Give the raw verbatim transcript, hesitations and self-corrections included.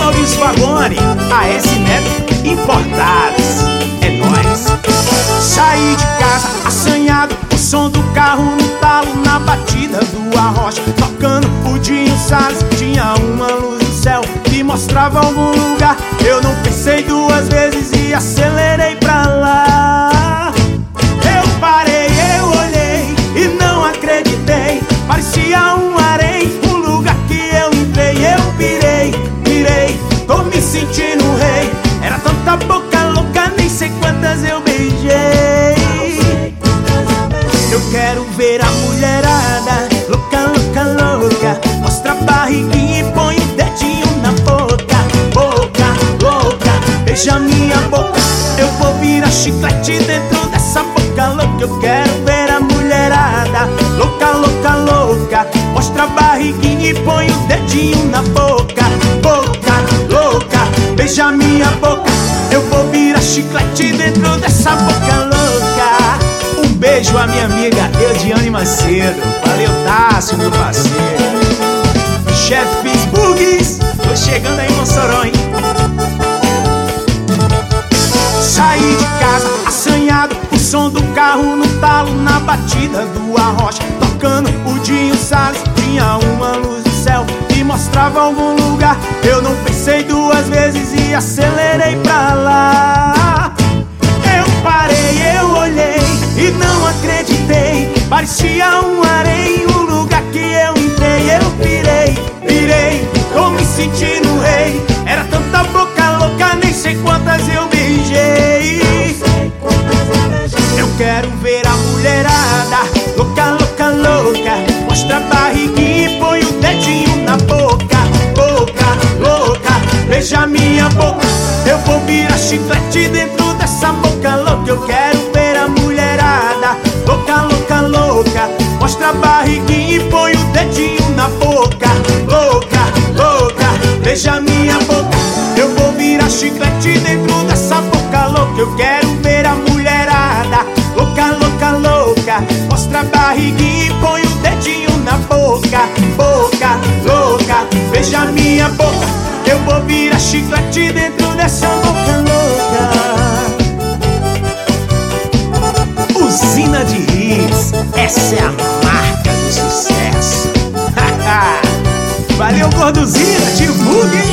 Maurício Vagone, A S Neto Importados. É nóis. Saí de casa assanhado, o som do carro no talo, na batida do arrocha, tocando o Dinho Salles. Tinha uma luz no céu que mostrava algum lugar. Eu não pensei duas vezes e acelerei pra lá. Eu parei, eu olhei e não acreditei. Parecia um harém, um lugar que eu entrei. Eu pirei, pirei, tô me sentindo rei. Era tanta boca louca, nem sei quantas eu beijei. Eu quero ver a mulherada louca, louca, louca. Mostra a barriguinha e põe o dedinho na boca. Boca, louca, beija minha boca. Eu vou virar chiclete dentro dessa boca louca. Eu quero ver a mulherada louca, louca, louca. Mostra a barriguinha e põe o dedinho na boca. Boca, louca, beija minha boca. Eu vou virar chiclete dentro dessa boca louca. Um beijo à minha amiga Eudiane Macedo. Valeu, Tássio, meu parceiro. Chefes Bugs, tô chegando aí, Mossoró, hein? Saí de casa assanhado, o som do carro no talo, na batida do arrocha, tocando o Dinho Salles. Tinha uma luz no céu que mostrava algum lugar. Eu não pensei duas vezes e acelerei pra lá. Eu parei, eu olhei e não acreditei. Parecia um harém, um lugar que eu entrei. Eu pirei, pirei, tô me sentindo rei. Era tanta boca louca, nem sei quantas eu beijei. Eu quero ver a mulherada louca, louca, louca. Mostra a barriguinha e põe o dedinho na boca. Boca, louca, beija minha boca. Eu vou virar chiclete dentro dessa boca louca. Eu quero ver a mulherada louca, louca, louca. Mostra a barriguinha e põe o dedinho na boca. Louca, louca, beija minha boca. Eu vou virar chiclete dentro dessa boca louca. Eu quero ver a mulherada louca, louca, louca. Mostra a barriguinha e põe o dedinho na boca. Boca, louca, beija minha boca. Eu vou virar chiclete dentro dessa boca louca. Usina de Hits, essa é a marca do sucesso. Valeu, Gorduzina, divulgue!